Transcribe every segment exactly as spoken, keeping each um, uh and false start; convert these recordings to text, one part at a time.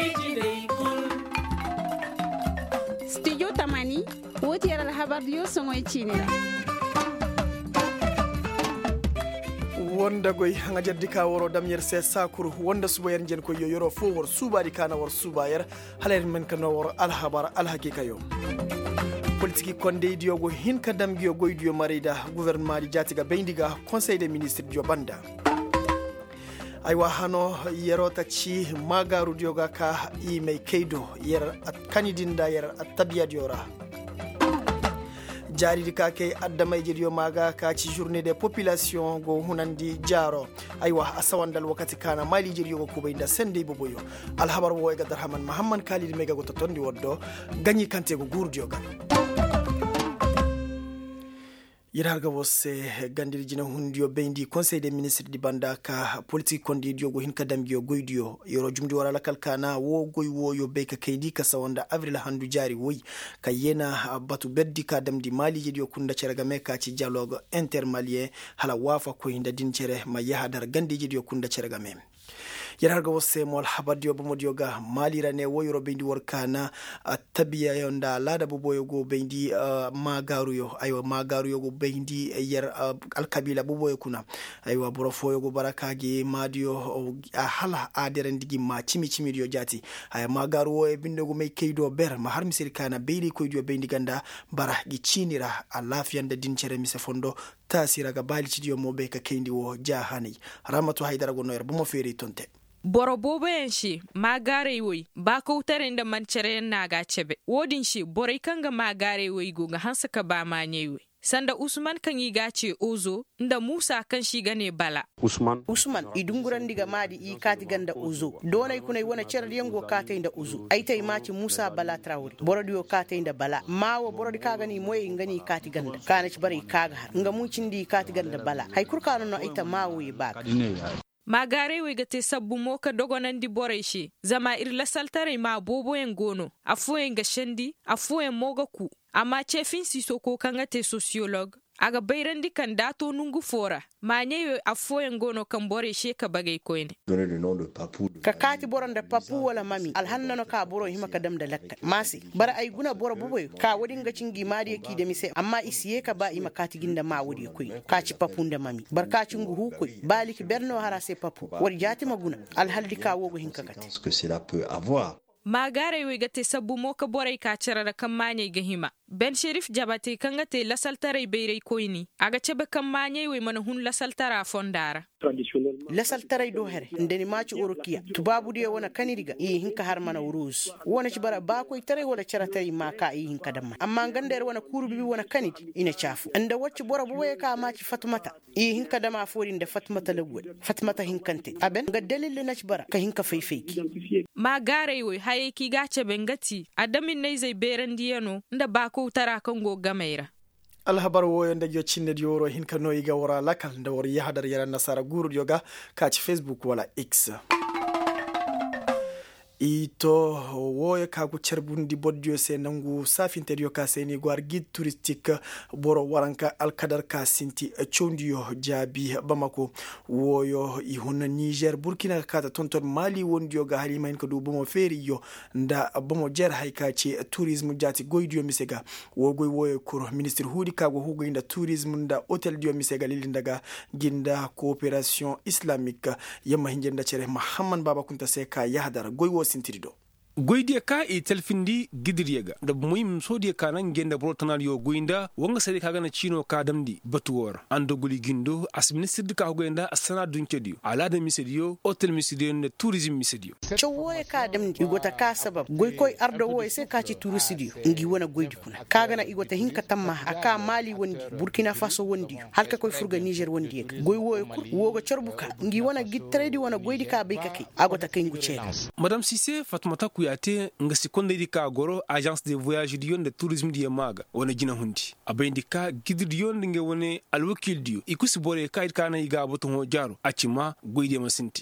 Studio Tamani woti yara habardiyo songoy cinira wonda goy hanga jaddi ka woro damyer se sakuru wonda suba yer jen ko yoyoro fo wor suba di kana wor suba yer haler men kana wor al habar al hakika yo politiki konde diogo hin ka damgiyo goydiyo marida gouvernement di jatiga beindiga conseil des ministres dio banda aywa hano yerota ci magaru dioga ka i may keido yer at kanidinda yer at tabiya diora jari di kake addamay jediyo maga ka ci journée des populations go hunandi jaro aywa asawandal wakati kana mali jediyo ko bayinda sende boboyo al habar wo ga darhaman muhammad khalid mega go tondi woddo ganyi kante go gurdioga yirarga wose gandiri jina hundiyo bendi conseil des ministres di banda ka politique kondi diogo hinka damgiyo goydiyo yoro jumdi wara lakal kana wo goy wo yo be ka kaydi ka sawanda avril handu jari woy ka yena batu beddi ka damdi mali jediyo kunda cerga meka ci dialogue intermalien hala wafa ko hinda dincere ma yahadar gandi jediyo kunda cerga mem yararga wose mol habadiyo bomodio ga malirane woyoro bendi workana uh, tabiya yonda lada boboyo go bendi uh, magaru yo aywa magaru yo go bendi uh, yer uh, alkabila boboyo kuna aywa borofoyo go barakagi madio uh, hala aderen digi ma chimi chimi dio jati ay magaru wo e binde go may keido ber ma har misir kana beedi ko dio bendi ganda bara gi chinira alafiyande dincere mise fondo tasira ga bali cidio mobe ka kendi wo jahani ramatu haydara go noyer bomo feri tonte boro bobo yanshi magare woy ba ko tarenda man cere naga cebe wodin shi borai kanga magare woy go ga hansa ka ba manyewe sanda usman kan yi gace ozo nda musa kan shi gane bala usman usman idunguran diga madi i kati ganda ozo donai kunai wana cerar yango kata inda ozo aitai maci musa bala traori borodi yo kata inda bala mawo borodi kaga ni moye ngani kati ganda kana ci bari kaga har nga mucin di kati ganda bala hay kurkano no aita mawo yi bak magare we gate sabbu moka dogonandi boreshi zama irla saltare ma bobo en gono afu en gashandi afu en moga ku amma chefin siso ko kangate sociologue aga bayrandi kan dato nungu fora manyeyo afu en gono kan boreshi ka bagay koyne donner le nom de papou ka kati boronda papu wala mami alhannano ka boro hima ka damda lakka masi bara ay guna boro boboy ka wadin ga cingi mari ki da mise amma isiye ka ba ima kati ginda ma wodi koy ka ci papu nda mami barka cingu hu koy baliki berno harase papu wadi jati maguna alhaldi ka wogo hinka kati ce que cela peut avoir magare we gate sabbu moka boray ka cerara kan manye gahima ben sherif jabate kangate la saltare beyre koyni aga cebe kan manye we mana hun la saltara fondara la saltare do here ndeni maci orokia tubabu de wona kaniriga i hinka har mana urus wona ci bara ba koy tare wala ceratay maka i hinka damma amma gander wona kurbi wona kanidi ina chafu anda wacci bora bo we ka maci fatmata i hinka dama fodin da fatmata lagwal fatmata hinkante aben ga dalil na ci bara ka hinka faifeki magare we haye ki gace bengati adamin nay zai berandi yano nda ba ko tara kan go gameira alhabar woyo nda jo cinne yoro hin kano yiga wora lakal nda wor yahadar yara nasara guru yoga ka ci facebook wala x ito woyo kagu cerbundi boddio se nangu safinterio ka seni gwar guide touristique boro waranka alkadar ka sinti chondio jabi bamako woyo i honna niger burkina kata tonton mali wondio ga halima en ko do bomo feri yo nda bomo jer hayka ci tourisme jati goydio misega wo goy woyo ko ministre hudi kago hugo inda tourisme nda hotel dio misega lili ndaga ginda coopération islamique yamma hinjenda cere muhammad baba kunta seka yahdar goy wo sintirido goydiya ka e telfindi gidiriyaga da muhim sodiya kanan genda brotanal yo goinda wanga sadi kaga na chino ka damdi batuwar ando guli gindo as ministre ka goinda asana dunkedi ala da misediyo hotel misediyo ne tourism misediyo chowoy ka damdi igota ka sabab goy koy ardo woy se ka ci touristidio ngi wona goydi kuna kaga na igota hinka tamma aka mali wondi burkina faso wondi halka koy furga niger wondi goy woy kur wogo chorbuka ngi wona gitredi wona goydi ka be kake agota kay ngu cede madame Cissé Fatmata ku kuyate nga sikonde di ka goro agence de voyage di yonde tourisme di maga wona jina hundi abendi ka gidir yonde nge woni alwakil di ikusi bore kayit kana iga boto ho jaro acima goyde masinti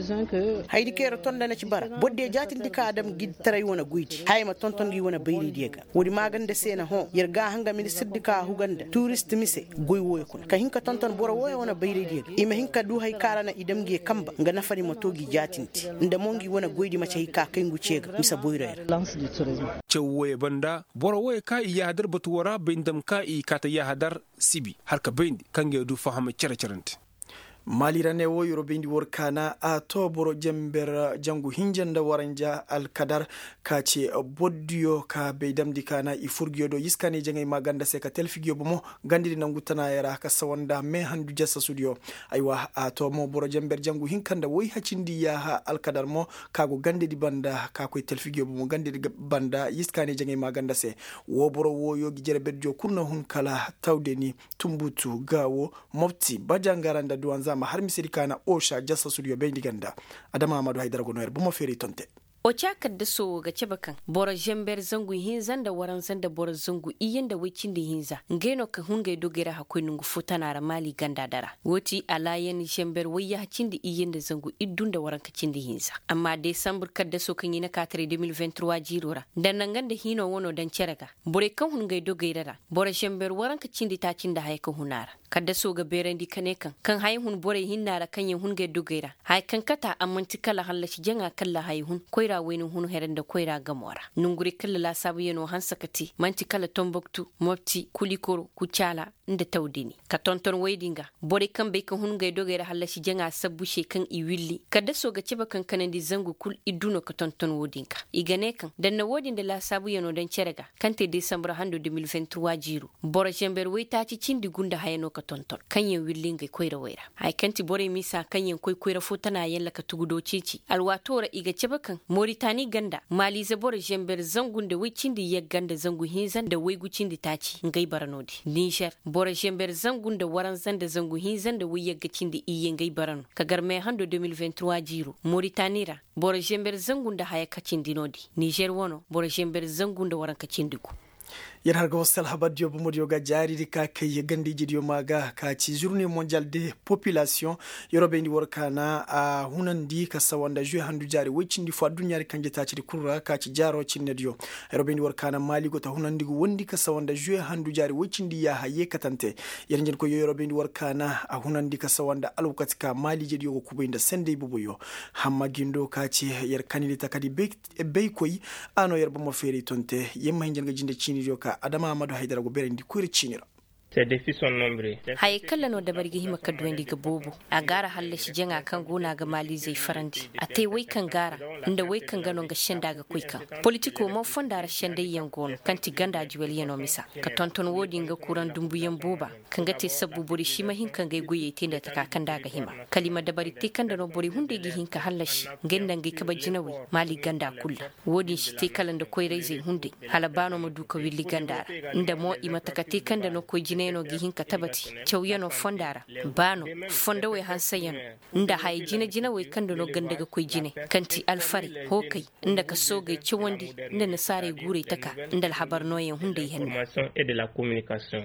haydi kero tonda na ci bara bodde jatindi ka adam gid taray wona goyti hayma tonton gi wona bayri diega wodi magande sena ho yerga hanga ministre di ka huganda touriste mise goy woy kun ka hinka tonton boro woy wona bayri diega ima hinka du hay karana idam gi kamba nga nafani motogi jatinti nda mongi wona goydi macha hika kayngu cega misa boyrer lance du tourisme cewoye banda boro woy ka iya hadar batu wara bindam ka i kata ya hadar sibi har ka bindi kange du fahama cere cerante malirane wo yorobindi workana a to boro jember jangu hinjanda waranja alkadar kace boddiyo ka beydamdi kana i furgiyo do yiskani jangay maganda se ka telfigiyo bomo gandidi nangutana yara ka sawanda me handu jassa studio aywa a to mo boro jember jangu hinkanda woy hacindi ya ha alkadar mo kago gandidi banda ka ko telfigiyo bomo gandidi banda yiskani jangay maganda se wo boro wo yogi jere bedjo kunna hun kala tawdeni tumbutu gawo mofti bajangaranda duwanza ma har misiri kana osha jassa studio bendi ganda adama amadu haidara gonoer bumo feri tonte o cakar da so ga cebakan bora jember zangu hinzan da waran zan da bora zangu iyen da wicin da hinza ngeno ka hunga dogera hakoi nungu futana ra mali ganda dara woti alayen jember wayya hacin da iyen da zangu iddun da waran kacin da hinza amma december kad da so kan yi na katare deux mille vingt-trois jirora dan nan ganda hino wono dan cerega bore kan hunga dogera ra bora jember waran kacin da tacin da hayka hunara kadda so ga berendi kane kan kan hay hun bore hinnara kan yin hunga dogera hay kan kata amanti kala hallashi janga kala hay hun koira wani hun heren da koira gamora nunguri kala la sabu yeno hansakati manti kala tomboktu mofti kulikoro kuchala nda tawdini ka tonton weydinga bore kan be kan hun ga dogera hallashi janga sabbu she kan i willi kadda so ga ciba kan kanandi zangu kul iduno ka tonton wodinka igane kan dan na wodin da la sabu yeno dan cerega kante december hando deux mille vingt-trois jiru bore jember weyta ci cindi gunda hayno ka tonton kanyen willinga koira wera ay kanti bore misa kanyen koy koira futana yalla ka tugudo cici alwatora iga cebakan moritani ganda mali za bore jember zangun da wicindi ya ganda zangu hinzan da waygu cindi taci ngai baranodi niger bore jember zangun da waran zan da zangu hinzan da wiya ga cindi iye ngai barano ka garme hando deux mille vingt-trois jiru moritanira bore jember zangun da haya kacin dinodi niger wono bore jember zangun da waran kacin diku yar harga wasal habadiyo bu modiyo ga jariri ka kai gandi jidiyo maga ka ci journée mondiale de population yorobe ndi workana a hunandi ka sawanda jue handu jari wicindi fo dunyari kanje ta ci kurra ka ci jaro cinnediyo yorobe ndi workana mali go ta hunandi go wondi ka sawanda jue handu jari wicindi ya haye katante yar njen ko yorobe ndi workana a hunandi ka sawanda alwakati ka mali jidiyo go kubinda sende bubuyo hamma gindo ka ci yar kanili takadi be be koy ano yar mo feri tonte yemma hinjen ga jinde cinidiyo ka adama amadu haidara go berendi kuri cinira ces défis sont nombreux hay kala no da bargi hima ka duwendi ga bobo a gara halle shi jenga kan gona ga mali zai farandi a tai wai kan gara inda wai kan gano ga shenda ga kuy kan politiko mo fonda ra shenda yan gon kan ti ganda jiwel yano misa ka tonton wodi ga kuran dumbuyen boba kan ga te sabbu buri shi ma hin kan ga guye te da ta kan da ga hima kalima da bari te kan da no buri hunde gi hin ka hallashi gendan ga kaba jinawi mali ganda kulla wodi shi te kalan da koy rai zai hunde halabano mu duka willi ganda inda mo imata ka te kan da no koy jineno gihin ka tabati cewyano fondara bano fonda we hansayano nda hay jina jina we kando no gandaga koy jine kanti alfari hokai nda ka soga ciwandi nda nasare gure taka nda alhabar noyen hunde henna et de la communication.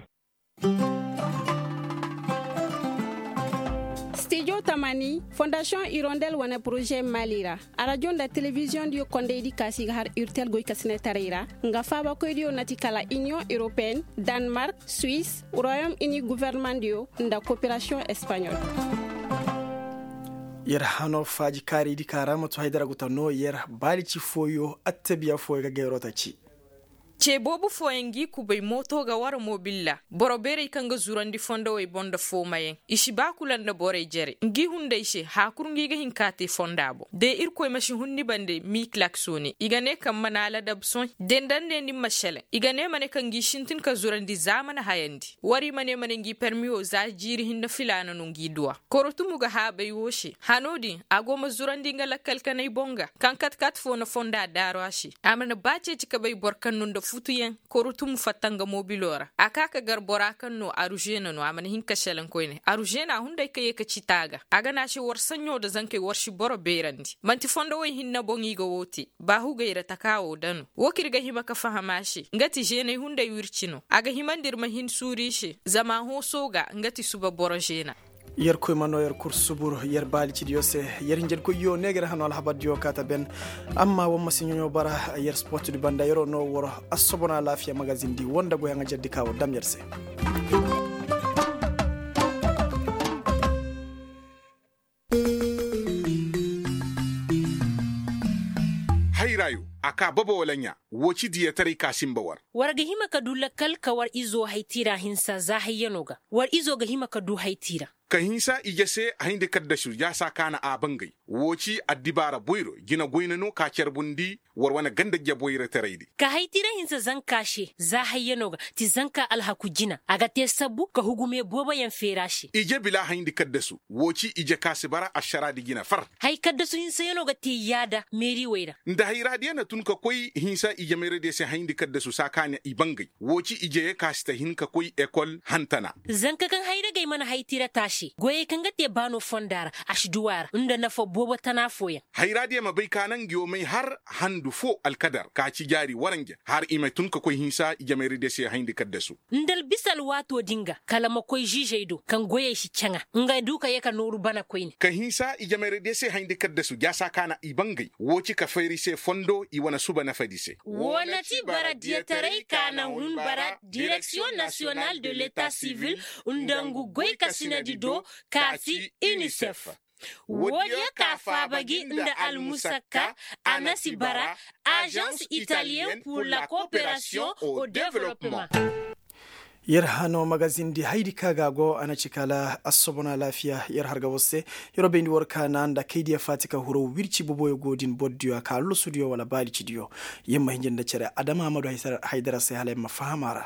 Studio Tamani, Fondation Hirondelle wana projet Malira. A radio da télévision dio konde di kasi har urtel goy kasine tarira. Nga faba koy dio natikala Union Européenne, Danemark, Suisse, Royaume-Uni gouvernement dio nda coopération espagnole. yer hano faji kari di karama to haidara gutano yer bali ci foyo attabiya foyo ga gerota ci. ce bobu foyengi kubay moto ga wara mobilla boro bere kanga zurandi fonda way bonda fo mayen ishi bakulanda bore jere ngi hunde ishi hakurungi ga hinkate fondabo de irkoy mashi hunni bande mi klaksoni igane kam manala dabson dendande ni mashele igane mane kangi shintin ka zurandi zamana hayandi wari mane mane ngi permio za jiri hinna filana no ngi duwa korotumu ga habe yoshi hanodi agoma zurandi ngala kalkanay bonga kankat kat fo na fonda daro ashi amana bace tika bay borkan nundo futuyen korutum fatanga mobilora aka ka garbora kan no arujena no amana hinka shelen koine arujena hunde kaye ka citaga aga na shi warsanyo da zankai warshi boro berandi manti fondo wai hinna bongi go woti ba huga ira takawo danu wokirga hima ka fahamashi ngati jene hunde wirchino aga himandir mahin surishi zama ho soga ngati suba boro jena yer koy mano yer kursubur yer bali ci diose yer njel ko yo negere hanol habad yo kata ben amma wamma sinyo bara yer sport du banda yero no woro asobona lafiya magazine di wonda bo yanga jeddi kawo dam yerse hayrayu aka baba walanya woci diya tare kasin bawar warga hima ka du lakal kawar izo haitira hinsa za hayyanoga war izo ga hima ka du haitira ka hinsa ijase a hindi kaddasu ya sa kana a bangai woci addibara boyro gina goynano ka bundi warwana ganda ya boyra taraidi ka haitira hinsa zan kashe za hayyanoga ti zanka alhaku jina aga te sabu ka hugume boba yan ferashi ije bila hindi kaddasu woci ije kasibara ashara di gina far hay kaddasu hinsa yanoga ti yada meri waira nda hayradiya na tun ka koy hinsa ije mere de se hindi kaddasu sakanya ibangai woci ije kasta hinka koy ekol hantana zanka kan hayra gai mana haitira tashi goye kan gate bano fondara ashduwar inda na fo bobo tana foya hayradiya mabai kanan giyo mai har handu fo alkadar ka ci jari warange har ime tun ka koy hinsa ije mere de se hindi kaddasu ndal bisal wato dinga kala makoy jijeido kan goye shi canga nga duka yaka noru bana koyni ka hinsa ije mere de se hindi kaddasu ja sakana ibangai woci ka feri se fondo i wana suba na fadise wona ti bara dietarai kana hun bara direction nationale de l'état civil undangu goy kasina dido kasi UNICEF Wodia ka fabagi nda al Musaka anasi bara agence italienne pour la coopération au développement yer hano magazine di haidi kaga go ana cikala asobona lafiya yer harga wosse yoro bendi worka nanda kaydiya fatika huro wirci boboyo godin boddiyo ka lo studio wala bali cidiyo yemma hinjenda cere adama amadou haydara se hale ma fahamara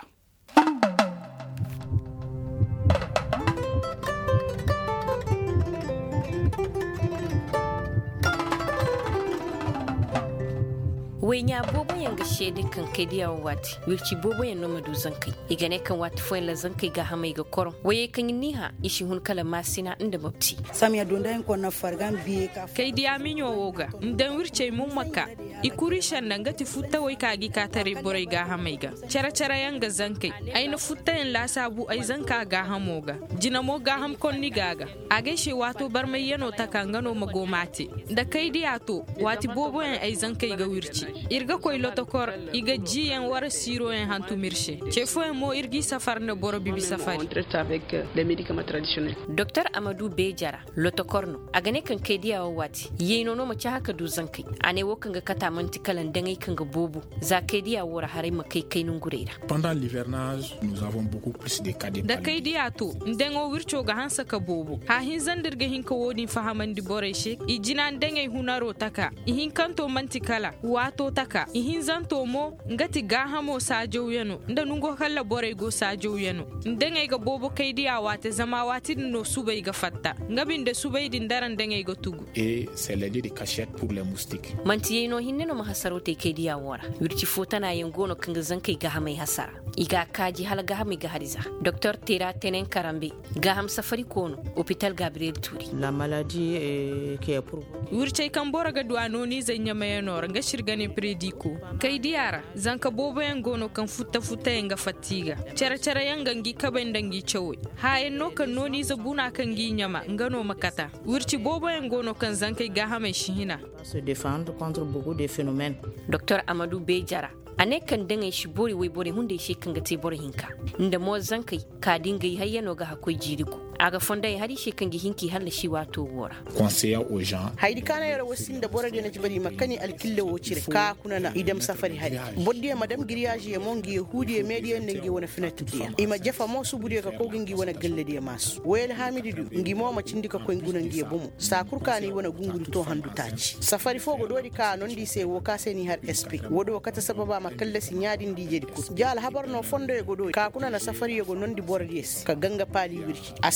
wenya bobo yanga shede kan kediya wati wirci bobo yan no madu zankai igane kan wati fo la zankai ga hamai ga koron waye kan niha ishi hun kala masina inda babti samya donda en ko na fargan biye ka kediya minyo woga ndan wirce mun makka ikuri shannan gati futta wai ka gi ka tare borai ga hamai ga cara cara yanga zankai ai na futta en la sabu ai zanka ga hamoga jina mo ga ham kon ni gaga age she wato bar mai yano takangano magomati da kediya to wati bobo yan ai zankai ga wirci irga koy lotokor iga jiyan wara siro en hantu mirshe chefo en mo irgi safar ne boro bibi safari avec les médicaments traditionnels docteur Amadou Bejara lotokorno agane kan kediya wati yeno no mace haka du zankai ane wokan ga kata manti kalan dangai kan ga bobu za kediya wora hare makai kai nun gurera pendant l'hivernage nous avons beaucoup plus de cas de da kediya to ndengo wircho ga hansa ka bobu ha hin zandirga hin ka wodi fahamandi bore she ijina ndengai hunaro taka ihin kanto manti kala wato taka ihin zanto mo ngati ga hamo sajo yano nda nungo kala bore go sajo yano ndengai ga bobo kaidiya wate zama wati no subai ga fatta ngabin da subai din daran ndengai ga tugu et c'est le lit de cachette pour les moustiques manti yeno hinne no mahasarote kaidiya wora wirci fotana yengono kanga zankai ga hamai hasara iga kaji hal ga hamai ga hariza docteur Tera Tenen Karambe ga ham safari kono hôpital Gabriel Touri la maladie est qui est pour wirci kan bora ga duano ni zanya mayano nga shirgane prediko kai diara zanka bobo yangono kan futta futta yanga fatiga cara cara yanga ngi kabendangi chawe ha enno kan noni zabuna kan gi nyama ngano makata wirci bobo yangono kan zanka ga hame shihina se défendre contre beaucoup de phénomènes docteur Amadou Bejara ane kan dangai shi bori wai bori hunde shi kan ga te bori hinka inda mo zankai ka dinga yi hayyano ga hakoi jiriku aga fonda ya hari shi kan gi hinki halla shi wato wora conseiller aux gens haidi kana yara wasin da bora de na jibari makani alkille wo cire ka kunana idam safari hari bodde madam giriyaji e mongi yahudi e media ngi wona finatudiya ima jafa mo subudi ka ko ngi wona galledi masu wel hamidu ngi mo ma cindika ko nguna ngi bomu sa kurkani wona gunguri to handu taci safari fogo dodi ka non di se wo ka seni har sp wodo kata sababa makalle si nyaadi ndije di ko jala habarno fondo e godo ka kunana safari e go non di bora des ka ganga pali wirki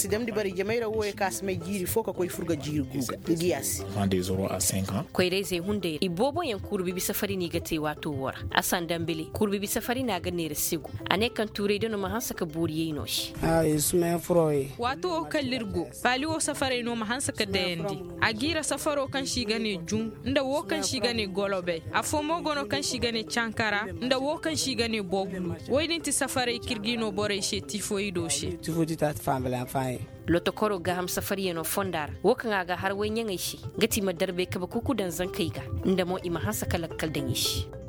sidam di bari jamaira wo e kas mai jiri foka koy furga jiri guga ngiyasi des zéro à cinq ans koy reze hunde ibobo yan kurbi bi safari ni gate wato wora asan dambele kurbi bi safari na ga nere sigu ane kan ture don ma hansa ka buriye no shi ah isme froy wato o kallirgo bali o safari no ma hansa ka dendi agira safaro kan shi gane jun nda wo kan shi gane golobe afo mogono kan shi gane chankara nda wo kan shi gane boglu woydin ti safari kirgino bore she tifoido she tifoti tat famela fay loto koro ga ham safari yano fondar wokan ga har wayen shi gati madarbe kaba kuku dan zan kai ga inda mo ima hansa kala kal dan shi